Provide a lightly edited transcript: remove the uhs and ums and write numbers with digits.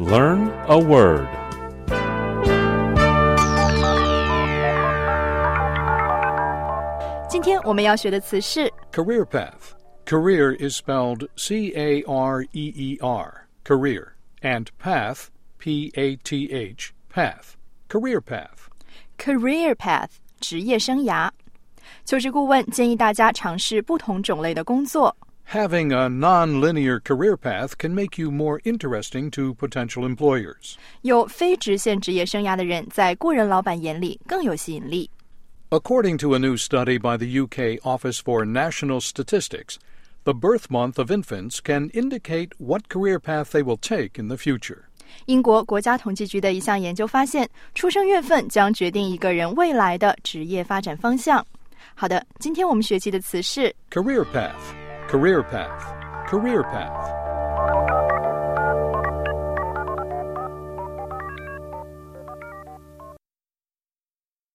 Learn a word. 今天我们要学的词是 Career path. Career is spelled C-A-R-E-E-R, career, and path, P-A-T-H, path, career path. career path 职业生涯。求职顾问建议大家尝试不同种类的工作。 Having a non-linear career path can make you more interesting to potential employers. 有非直线职业生涯的人在过人老板眼里更有吸引力。 According to a new study by the UK Office for National Statistics, the birth month of infants can indicate what career path they will take in the future. 英国国家统计局的一项研究发现，出生月份将决定一个人未来的职业发展方向。好的，今天我们学习的词是 Career path, career path, career path.